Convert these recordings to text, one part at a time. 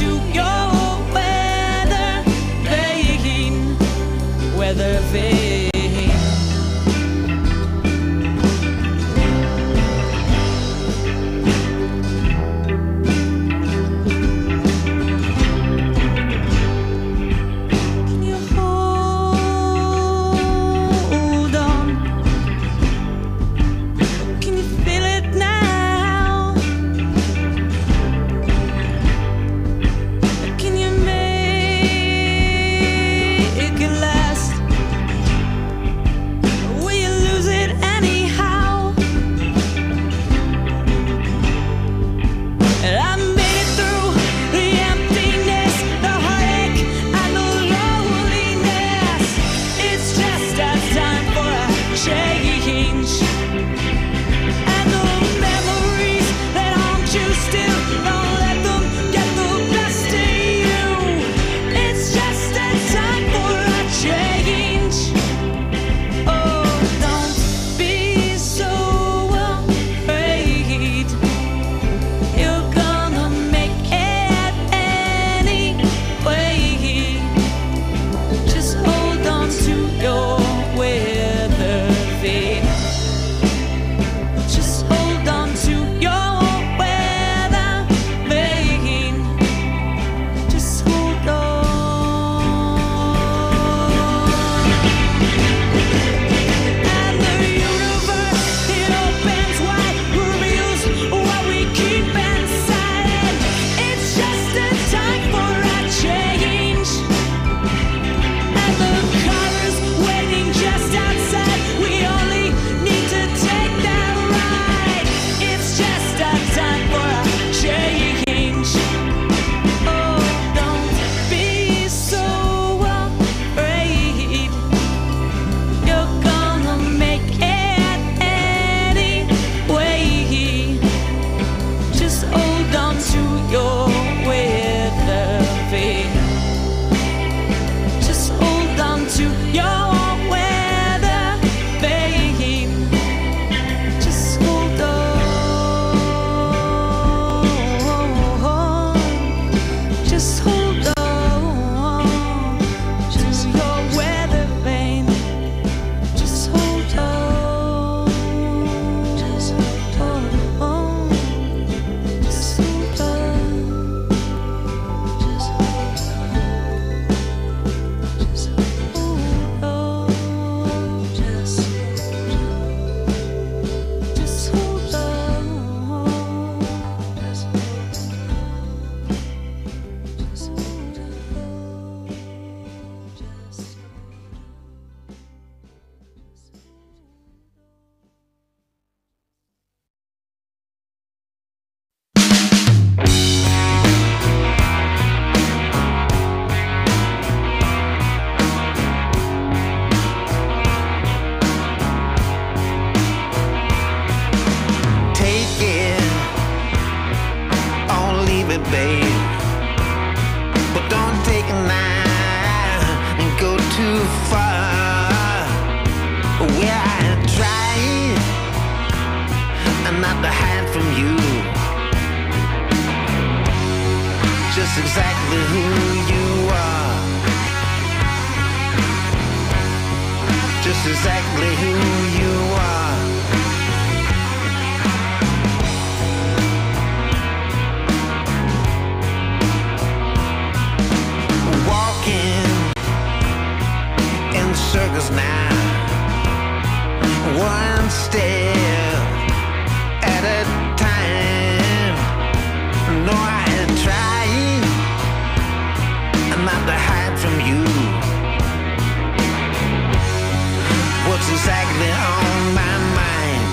to your weather vane. Can you hold on? Can you feel it now? Can you make it last? Will you lose it anyhow? And I made it through the emptiness, the heartache, and the loneliness. It's just a time for a change. And the memories that haunt you still, don't let them get the best of you. It's just a time for a change. Oh, don't be so afraid. You're gonna make it anyway. Just hold on to your weather vane. Just hold on to your weather vane. Just hold on. And the universe, it opens wide, reveals what we keep inside. It's just a time for a change. And the car is waiting just outside. We only need to take that ride. It's just a time for a change. Oh, don't be so afraid. You're gonna make it anyway. Just hold on to your weather vane. Just hold on to your weather vane. Just hold on. Just hold on. Just your weather vane. Just hold on. Just hold on. Just hold on. Just hold on. Just hold on. Just hold on. Just Take it or leave it, babe. But don't take it now and go too far. Well, I tried not to hide from you just exactly who you are. Just exactly who you are. Walking in circles now, one step at a time. No, I tried not to hide from you. What's exactly on my mind?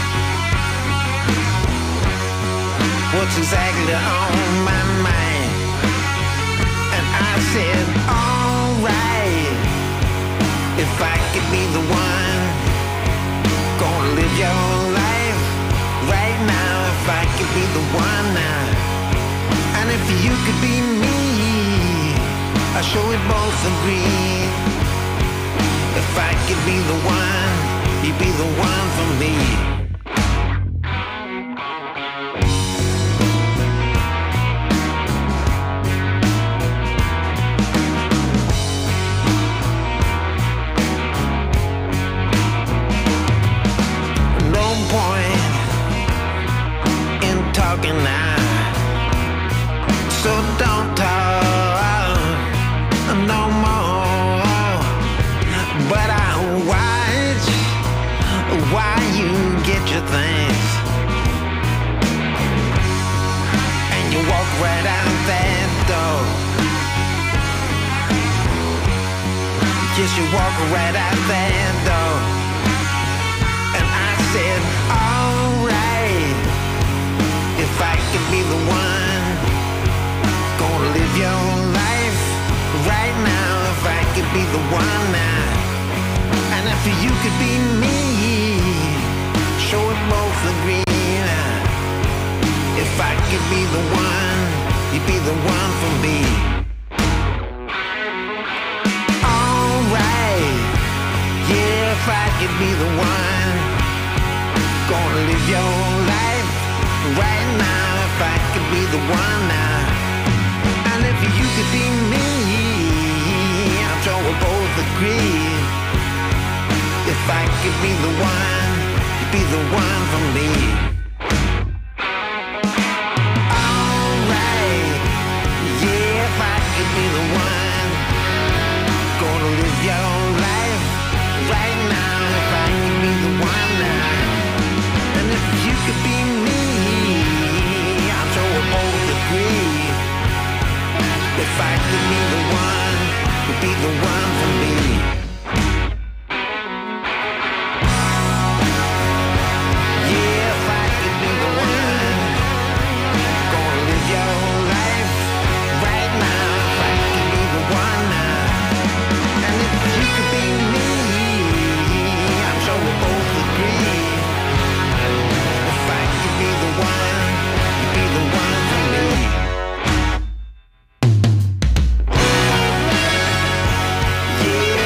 What's exactly on my mind? And I said, alright, if I could be the one gonna live your life right now, if I could be the one now, and if you could be me, I'm sure we both agree. If I could be the one, you'd be the one for me. walk right out that door. And I said, alright, if I could be the one, gonna live your life right now. If I could be the one now, and if you could be me, sure we both agree. If I could be the one, you'd be the one for me. Alright, yeah, if I could be the one, gonna live your life right now. If I could be the one now, and if you could be me, I'm sure we'll both agree. If I could be the one, you'd be the one for me. If I could be the one, gonna live your life right now. If I could be the one now, and if you could be me, I'm sure we'll both agree. If I could be the one, you'd be the one for me. Yeah, if I could be the one, gonna live your life right now. If I could be the one now, and if you could be me, I'm sure we'll both agree. If I could be the one, you'd be the one for me. Yeah,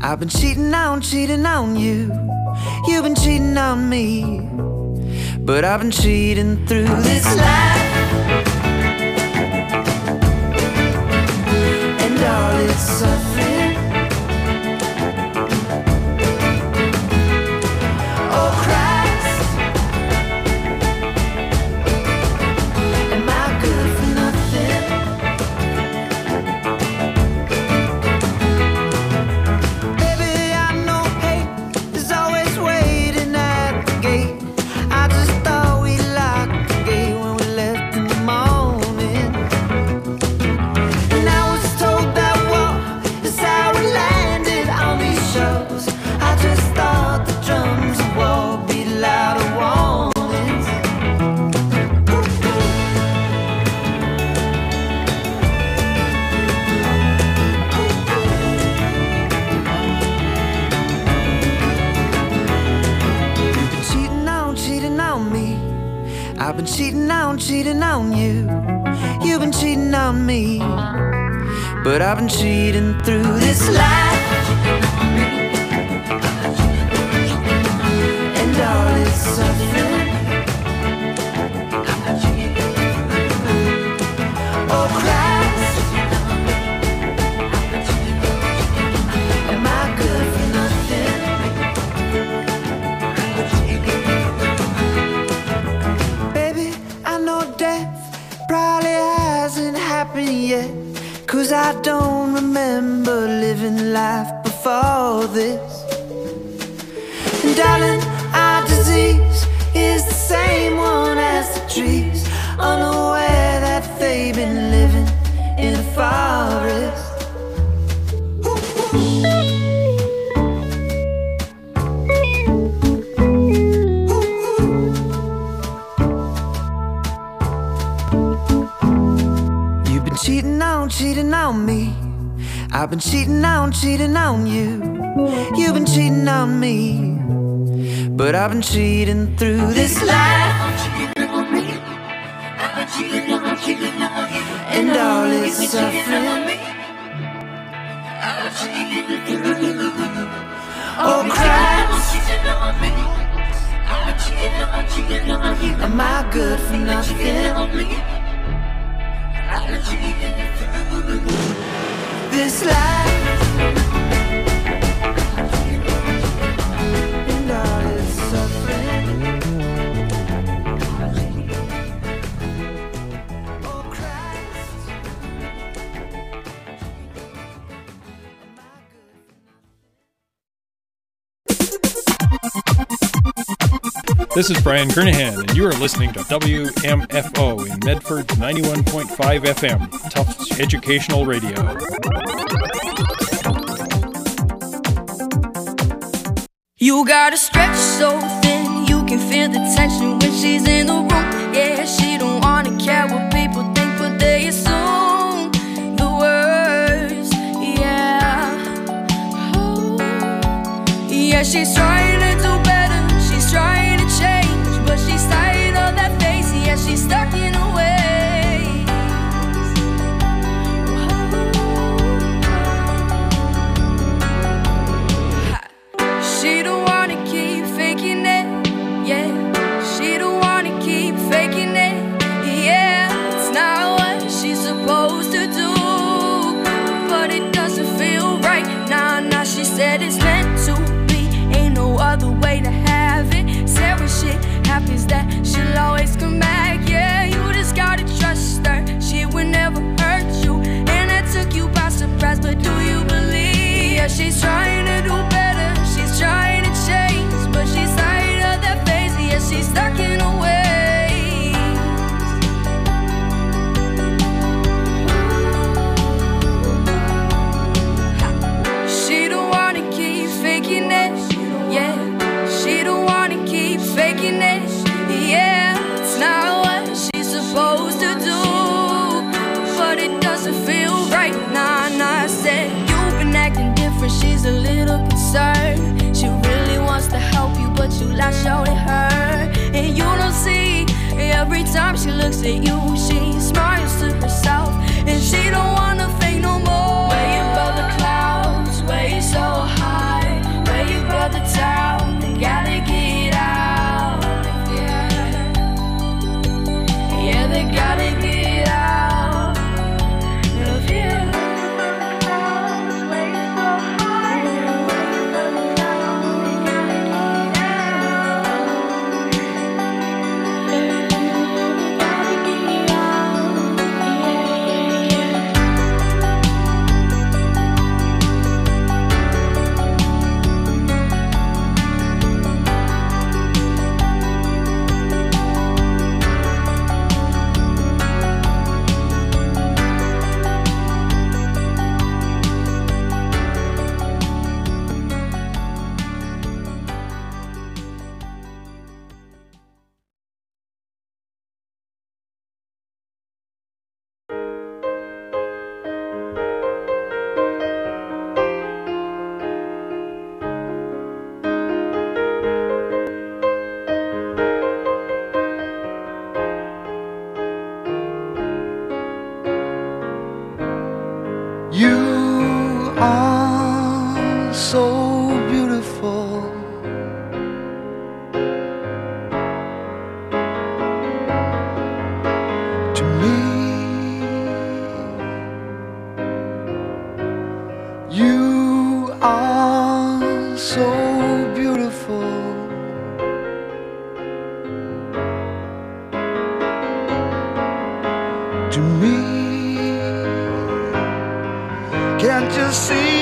I've been cheating on you. You've been cheating on me. But I've been cheating through this life, and all its suffering. Oh Christ, am I good for nothing? Baby, I know hate is always waiting at the gate. I just thought we locked the gate when we left in the morning. And I was told that war is how we landed on these shores. I just thought the drums of war beat louder warnings. You've been cheating on me. I've been cheating on you. You've been cheating on me. But I've been cheating through this life, and all its suffering. Oh Christ, am I good for nothing? Baby, I know death probably hasn't happened yet, 'cause I don't remember living life before this. And darling, our disease is the same one as the trees, unaware that they've been living in a forest. You've been cheating on me. I've been cheating on you. You've been cheating on me. But I've been cheating through this life, and all its suffering. Oh Christ, am I good for nothing? This life, and all its suffering. Oh Christ, This is Brian Kernahan, and you are listening to WMFO in Medford 91.5 FM, Tufts Educational Radio. You gotta stretch so thin, you can feel the tension when she's in the room. Yeah, she don't wanna care what people think, but they assume the worst. Yeah, oh. Yeah, she's trying to do better, she's trying to change, but she's tired of that face. Yeah, she's stuck in her ways. She don't wanna keep faking it, yeah. She don't wanna keep faking it, yeah. It's not what she's supposed to do, but it doesn't feel right. Nah, she said it's meant to be, ain't no other way to have it. Said when shit happens that she'll always come back, yeah. You just gotta trust her, she would never hurt you, and that took you by surprise, but do you believe? Yeah, she's trying to do better, she's trying to change, but she's tired of that phase. Yeah, she's stuck in her ways. She don't wanna keep faking it, yeah. She don't wanna keep faking it, yeah. It's not what she's supposed to do, but it doesn't feel right. Nah, I said you've been acting different, she's a little concerned. She really wants to help you, but you lash out at her, and you don't see. Every time she looks at you, she smiles to herself, and she don't wanna fake no more. Way above the clouds, way so high. to me. You are so beautiful. To me, can't you see?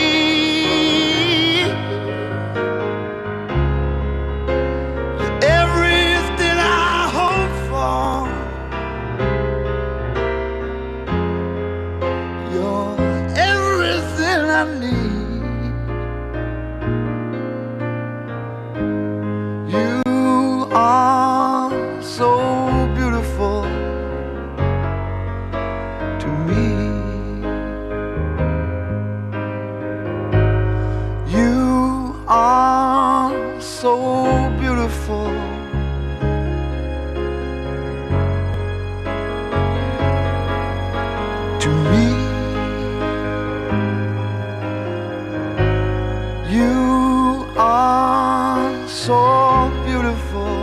You're everything I hope for. You're everything I need. You are so beautiful to me. You are so beautiful to me. You are so beautiful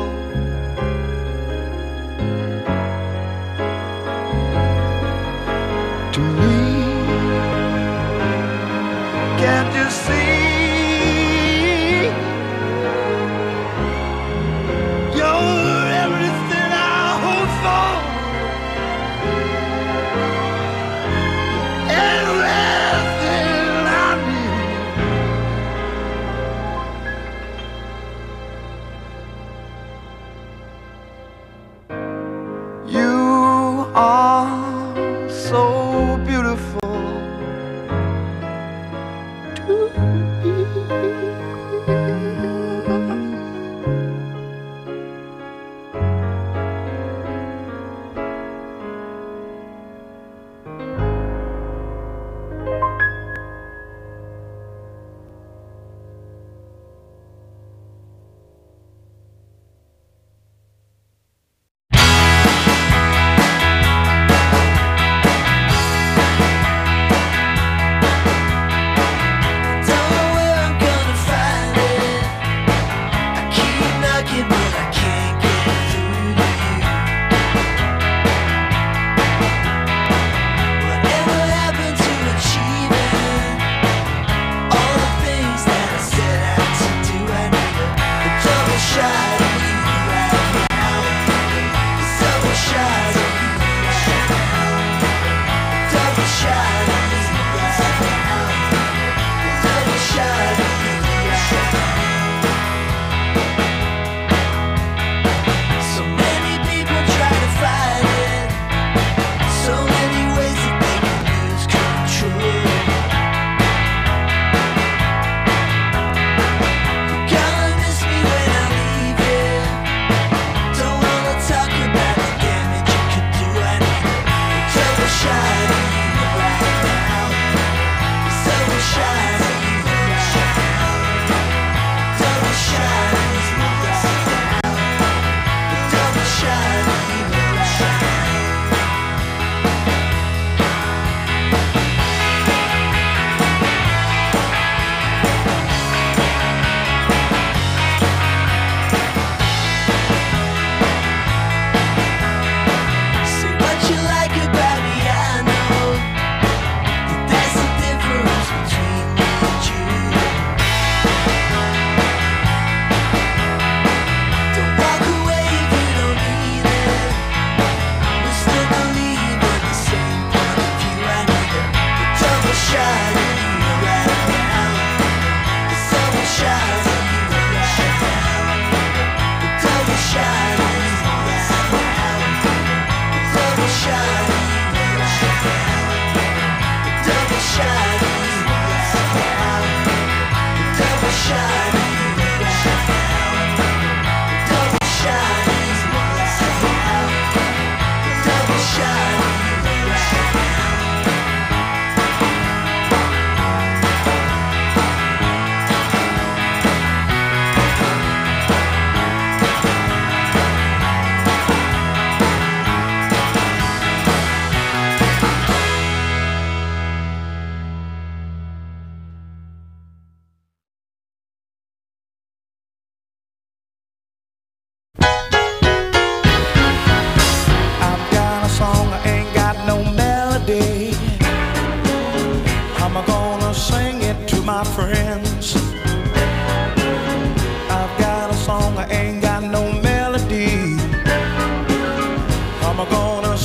to me. Can't you see? You're everything I hope for. Everything I need. You are so beautiful to me.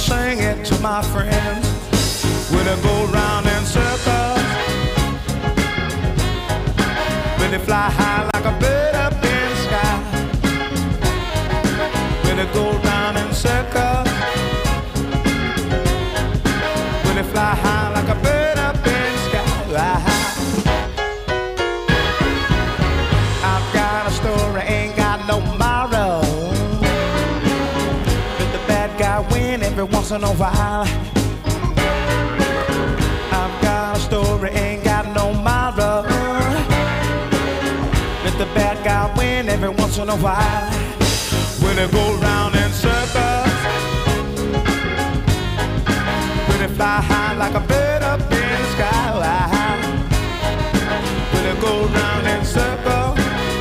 sing it to my friends. Will it go round in circles? Will it fly high like a bird up in the sky? Will it go round in circles? Will it fly high like a bird up in the sky? I've got a story, ain't got no tomorrow. Let the bad guy win every once in a while. I've got a story, ain't got no tomorrow. Let the bad guy win every once in a while. Will it go round in circles? Will it fly high like a bird up in the sky? Will it go round in circles?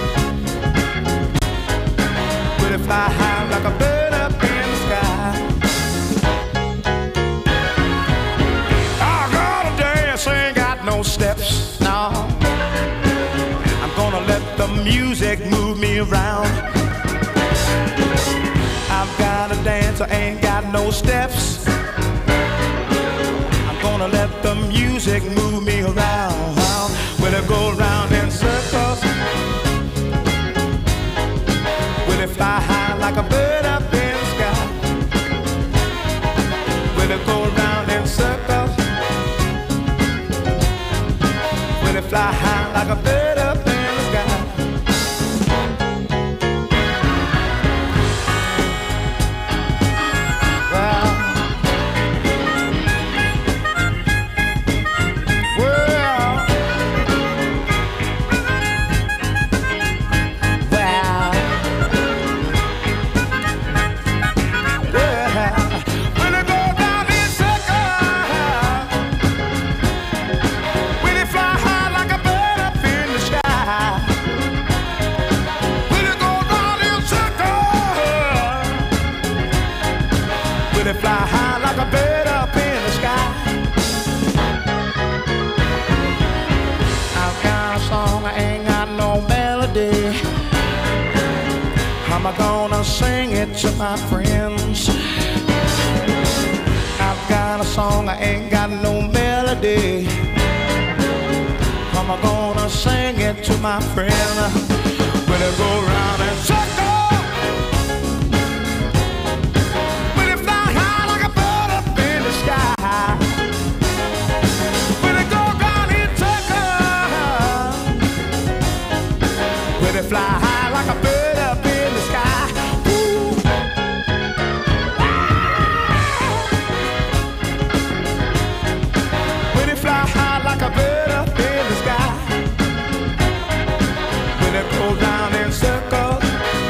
Will it fly high like a bird up in the sky? I gotta dance, ain't got no steps, no. I'm gonna let the music move me around. I've gotta dance, I ain't got no steps. I'm gonna let the music move me around. Will it go round in circles? Will it fly high like a bird up in the sky? Will it go round in circles? Will it fly high like a bird up in the sky? Fly high like a bird up in the sky. I've got a song, I ain't got no melody. How am I gonna sing it to my friends? I've got a song, I ain't got no melody. How am I gonna sing it to my friend? Will it go round and circle? Fly high like a bird up in the sky. Ooh. Will it fly high like a bird up in the sky? Will it go round in circles?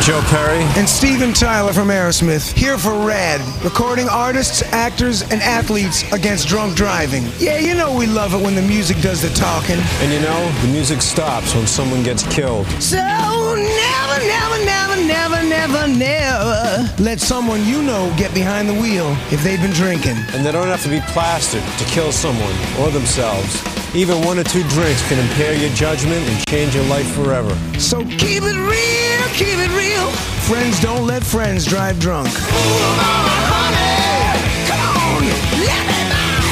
Joe Perry. And Steven Tyler from Aerosmith, here for RAD, recording artists, actors, and athletes against drunk driving. Yeah, you know we love it when the music does the talking. And you know, the music stops when someone gets killed. So never, never, never, never, never, never let someone you know get behind the wheel if they've been drinking. And they don't have to be plastered to kill someone or themselves. Even 1 or 2 drinks can impair your judgment and change your life forever. So keep it real, keep it real. Friends don't let friends drive drunk. Come on, let me by.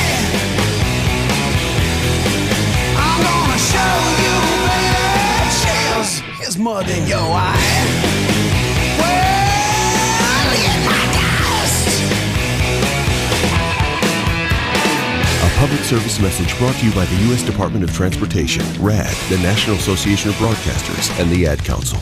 I'm gonna show you, baby. Cheers, here's mud in your eye. Well, get my dust. A public service message brought to you by the U.S. Department of Transportation, RAD, the National Association of Broadcasters, and the Ad Council.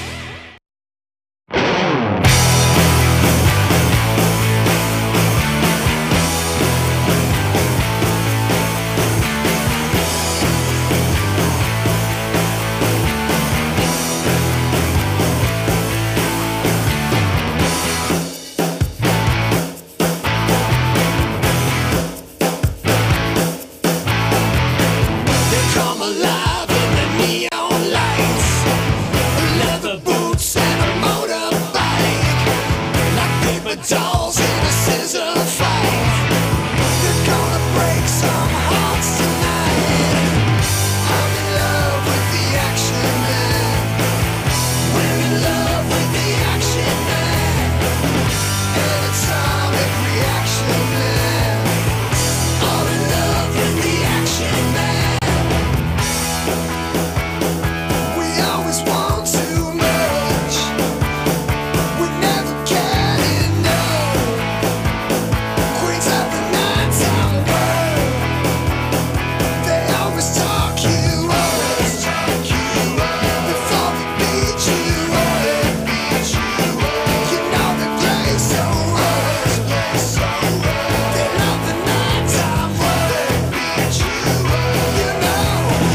Come alive in the neon lights. Leather boots and a motorbike. Like paper dolls in a scissor fight. They're gonna break some hearts tonight. I'm in love with the action man. We're in love with the action man. An atomic reaction man. All in love with the action man. We always want too much. We never can enough. Queens of the nighttime world. They always talk you up. Before they beat you up. You know they play so hard. They love the nighttime world. You know.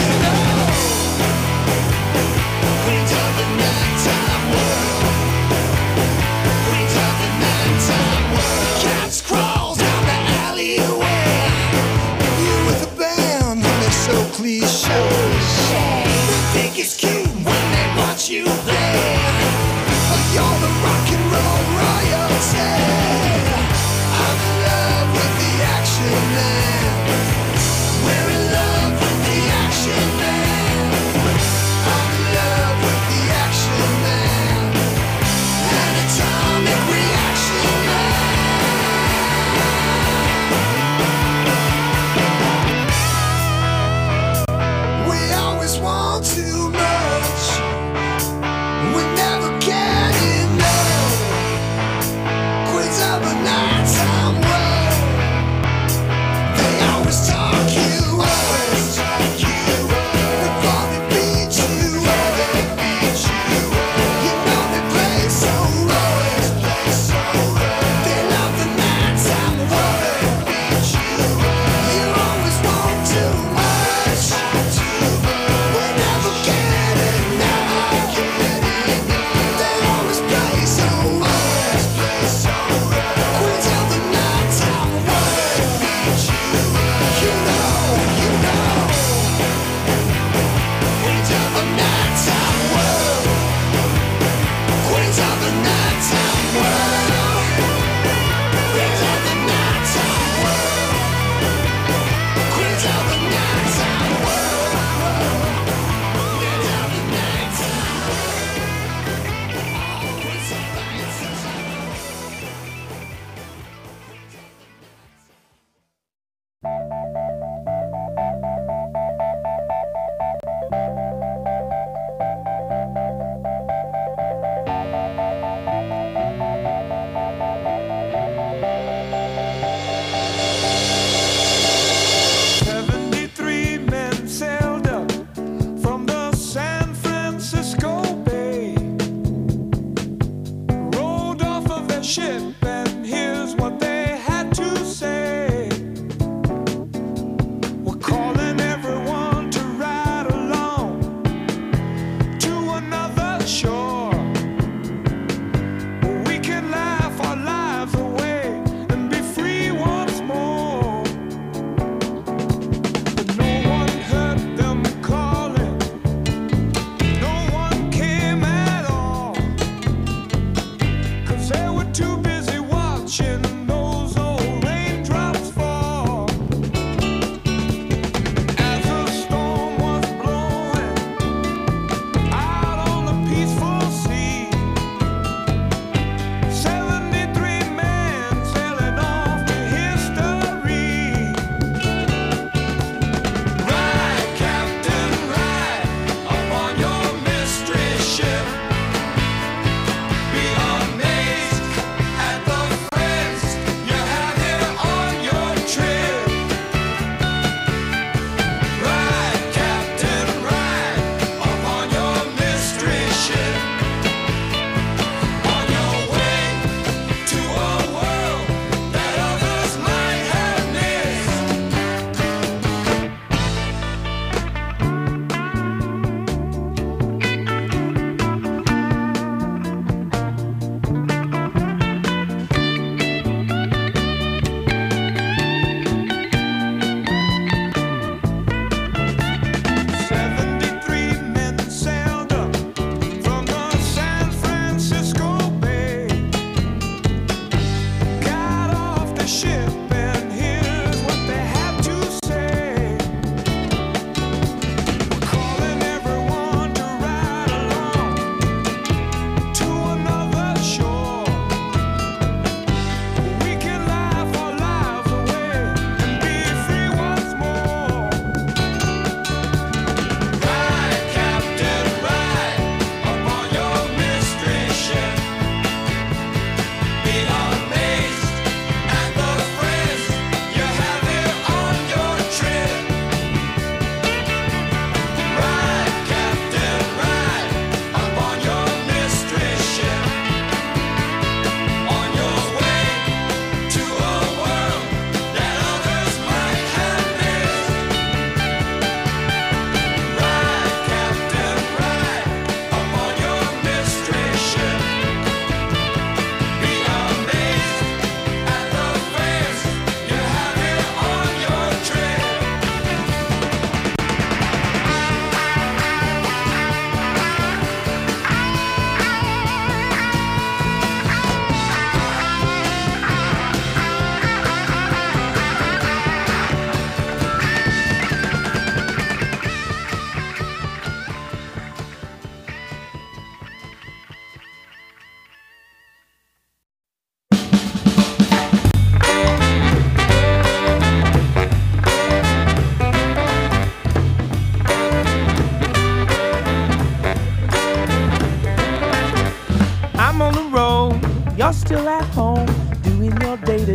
Queens of the nighttime world. Queens of the nighttime world. Cats crawl down the alleyway. You with a band, they're so cliche. They think it's cute when they watch you play. You're the rock and roll royalty. I'm in love with the action man. We're in love with the action man. I'm in love with the action man. An atomic reaction man. We always want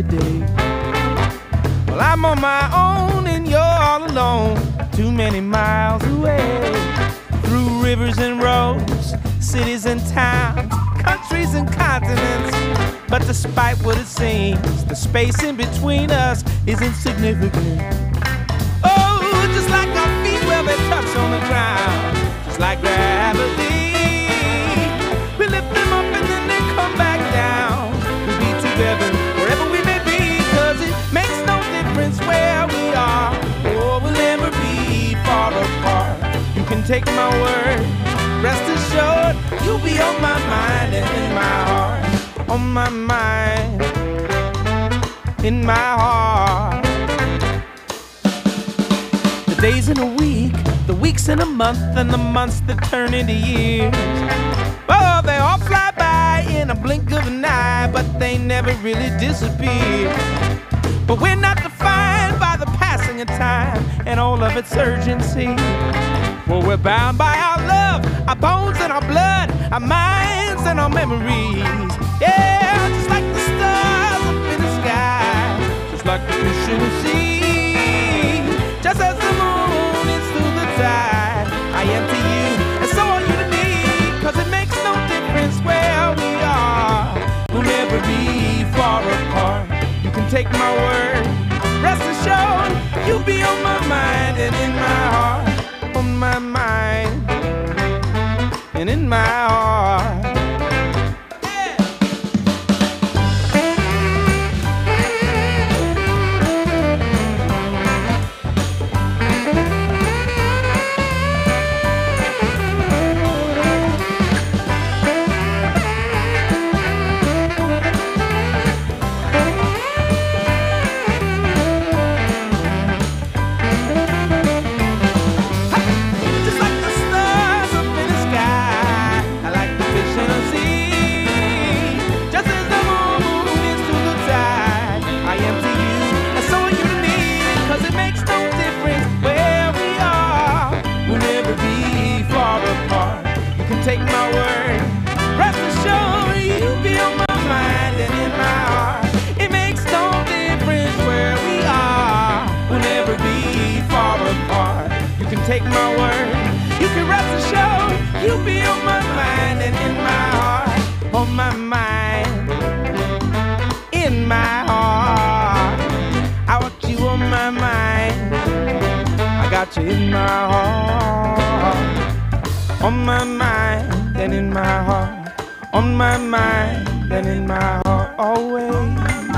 day. Well, I'm on my own and you're all alone, too many miles away. Through rivers and roads, cities and towns, countries and continents. But despite what it seems, the space in between us is insignificant. Oh, just like our feet, well, they touch on the ground, just like gravity. We lift them up and then they come back down. We'll be together wherever we may be, 'cause it makes no difference where we are. Oh, we'll never be far apart. You can take my word, rest assured, you'll be on my mind and in my heart. On my mind, in my heart. The days in a week, the weeks in a month, and the months that turn into years. Oh, they all fly by in a blink of an eye, but they never really disappear. But we're not defined by the passing of time and all of its urgency. Well, we're bound by our love, our bones and our blood, our minds and our memories. Yeah, just like the stars up in the sky, just like the fish in the sea. Just as the moon is through the tide, I am to you, and so are you to me. 'Cause it makes no difference where we are, we'll never be far apart. You can take my word, rest assured, you'll be on my mind and in my heart. On my mind and in my heart. Take my word, rest assured, you'll be on my mind and in my heart. It makes no difference where we are, we'll never be far apart. You can take my word, you can rest assured, you'll be on my mind and in my heart. On my mind, in my heart. I want you on my mind, I got you in my heart. On my mind and in my heart. On my mind and in my heart. Always.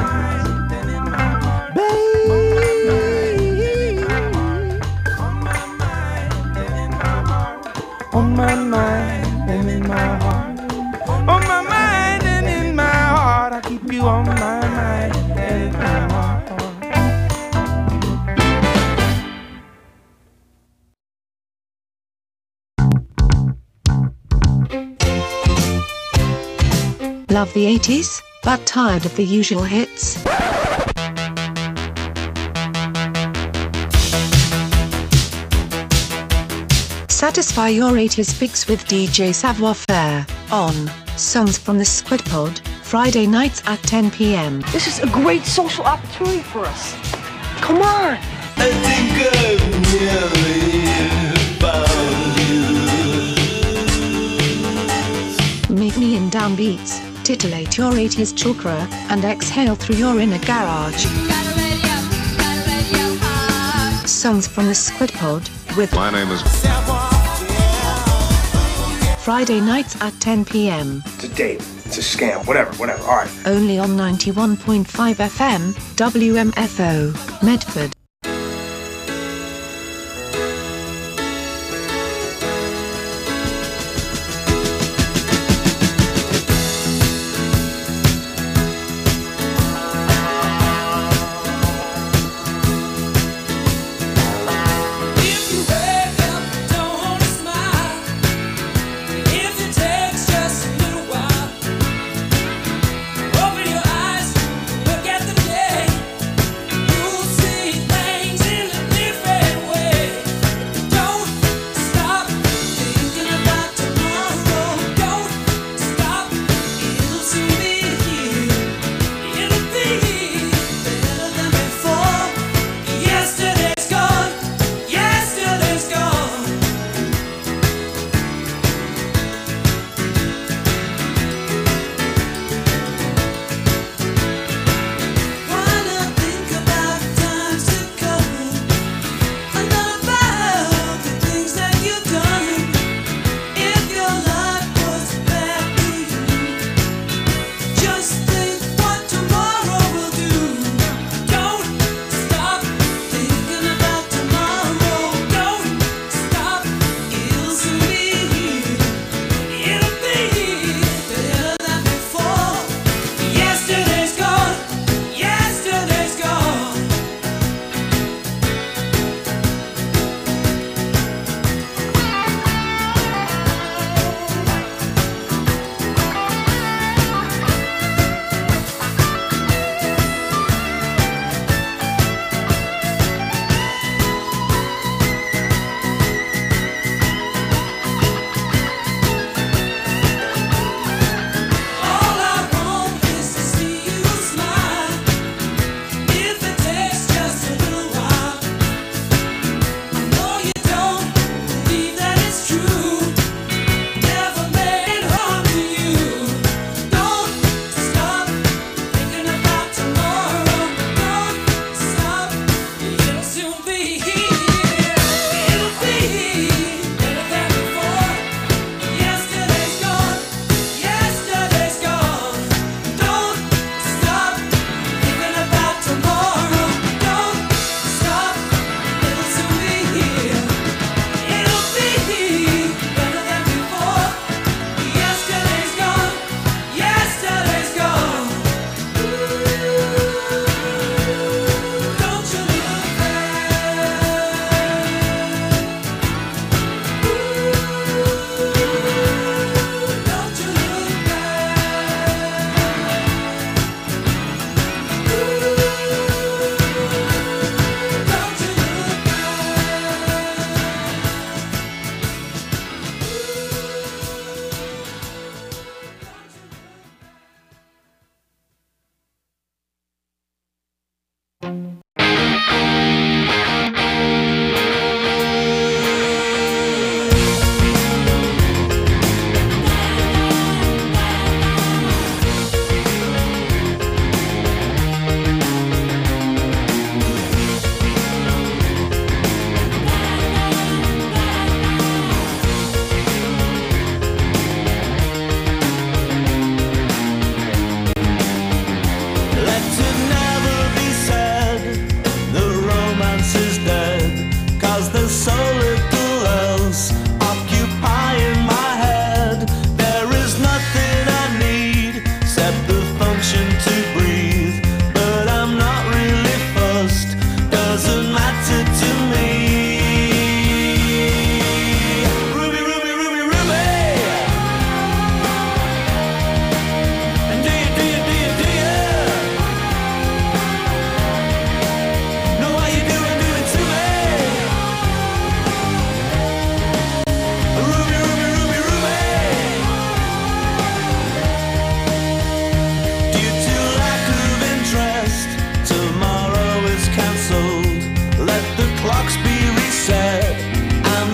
Babe. On my mind and in my heart. On my mind and in my heart. On my mind and in my heart. I keep you on my mind and in my heart. Love the 80s, but tired of the usual hits? Satisfy your 80s fix with DJ Savoir Faire on Songs from the Squid Pod, Friday nights at 10 p.m. This is a great social opportunity for us. Come on! I think I've nearly found you. Meet me in downbeats, titillate your 80s chakra, and exhale through your inner garage. Songs from the Squid Pod with my name is Friday nights at 10 p.m. It's a date. It's a scam. Whatever. All right. Only on 91.5 FM, WMFO, Medford. Open your eyes, look at the day. You'll see.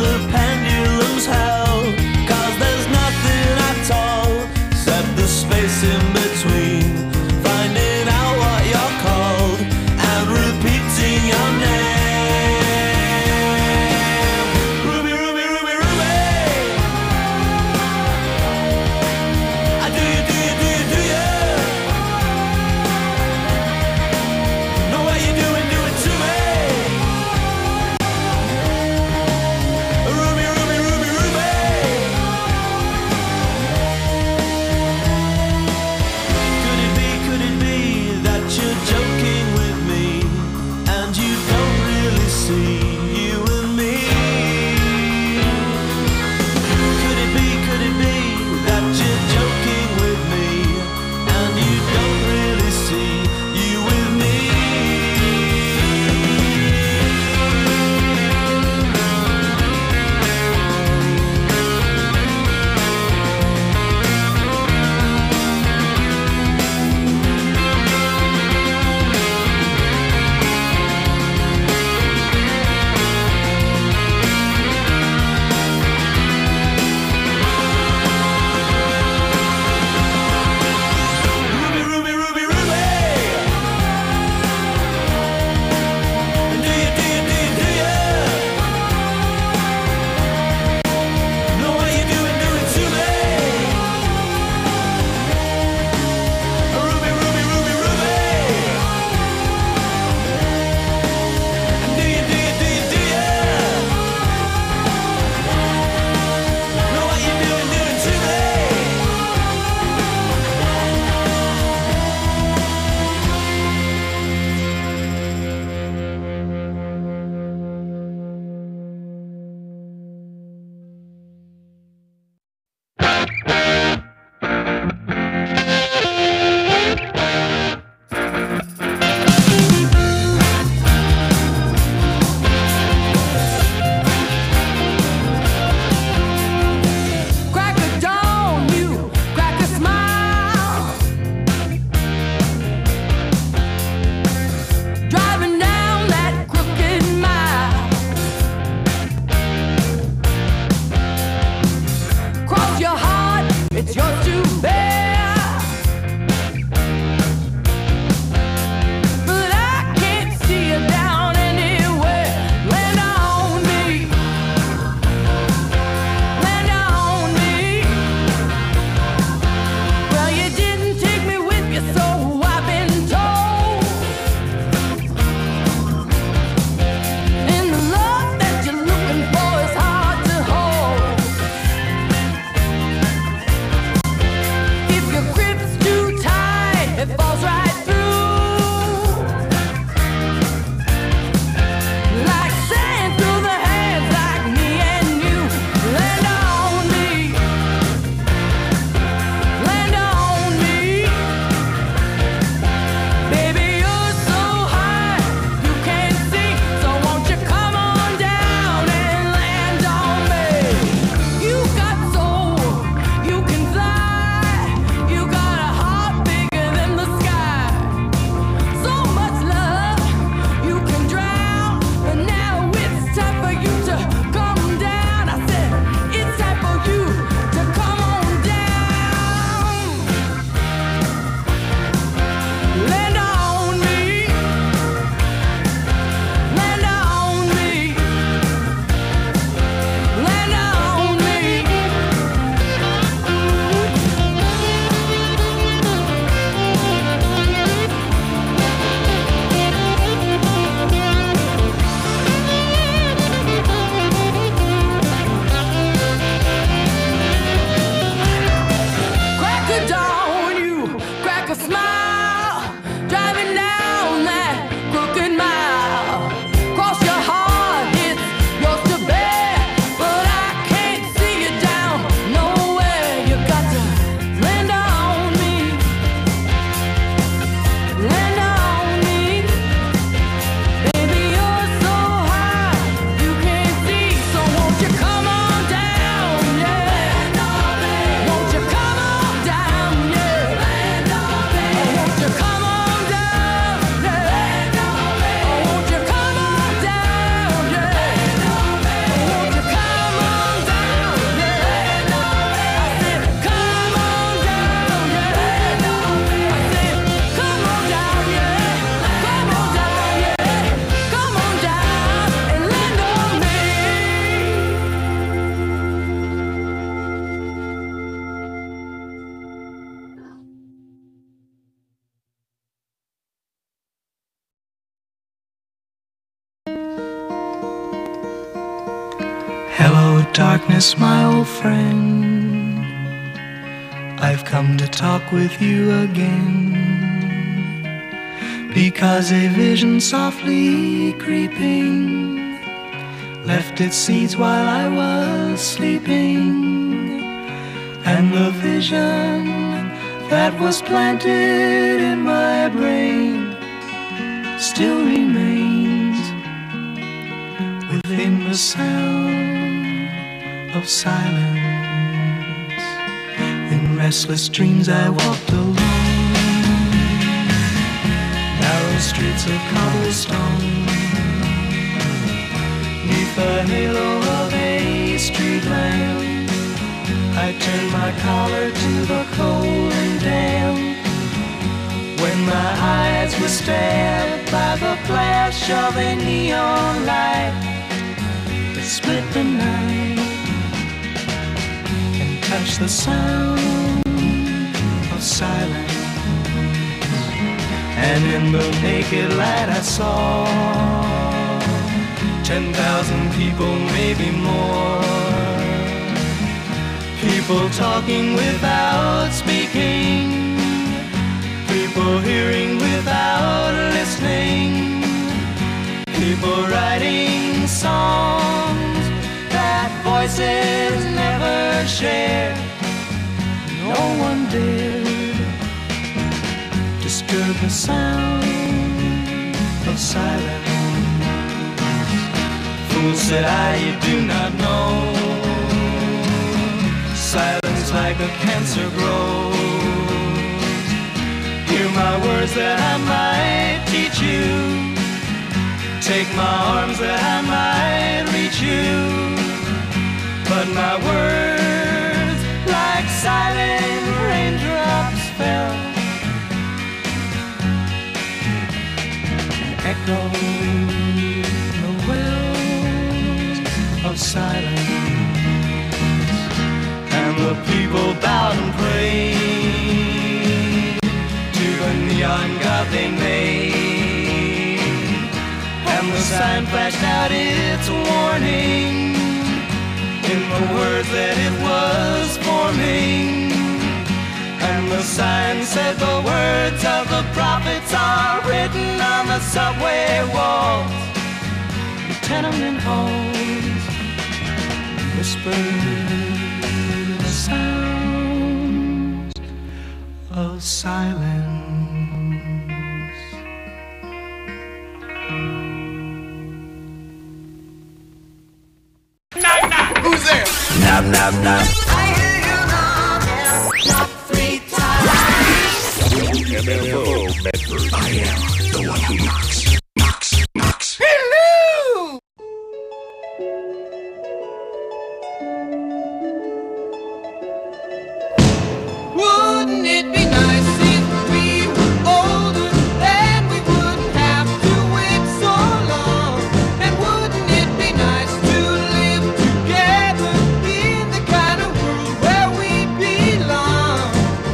the pendulum's held. 'Cause there's nothing at all except the space in between. Finding out what you're called and repeating your name. Ruby, Ruby, Ruby, Ruby. I do you, do you, do you, do you? Know what you're doing, do it to me. Ruby, Hello, darkness, my old friend. I've come to talk with you again, because a vision softly creeping left its seeds while I was sleeping, and the vision that was planted in my brain still remains within the sound of silence. In restless dreams I walked alone, narrow streets of cobblestone, neath the halo of a street lamp. I turned my collar to the cold and damp, when my eyes were stabbed by the flash of a neon light that split the night and touched the sound of silence. And in the naked light I saw 10,000 people, maybe more. People talking without speaking, people hearing without listening, people writing songs that voices never shared. No one dared disturb the sound of silence. Fool, said I, you do not know, silence like a cancer grows. Hear my words that I might teach you, take my arms that I might reach you, but my words like silent raindrops fell and echoed the wells of silence. And the people bowed and prayed to the neon god they made, and the sign flashed out its warning in the words that it was forming. And the sign said the words of the prophets are written on the subway walls, the tenement halls, whispered sounds of silence. Knock, knock. Who's there? Knock, knock, knock. I hear you knock 3 times. WMFO Medford. I am the one who knocks. Hello! Wouldn't it be nice if we were older, then we wouldn't have to wait so long? And wouldn't it be nice to live together in the kind of world where we belong?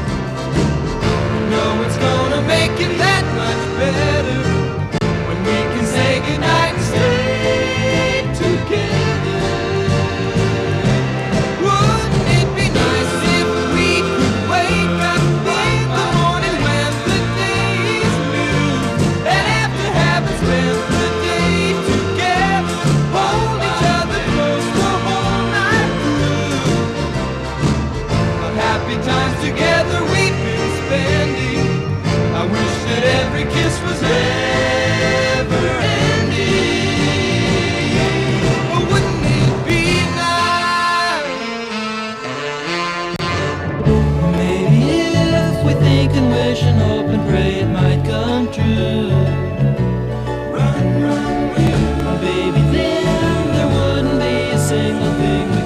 No, it's gonna make it that much better when we can say goodnight and stay together. Wouldn't it be nice if we could wake up in the morning when the day is new, and after having spent the day together, hold each other close the whole night through? Of happy times together we've been spending, I wish that every kiss was never ending. But wouldn't it be nice? Maybe if we think and wish and hope and pray it might come true. Run, run, you, baby, then there wouldn't be a single thing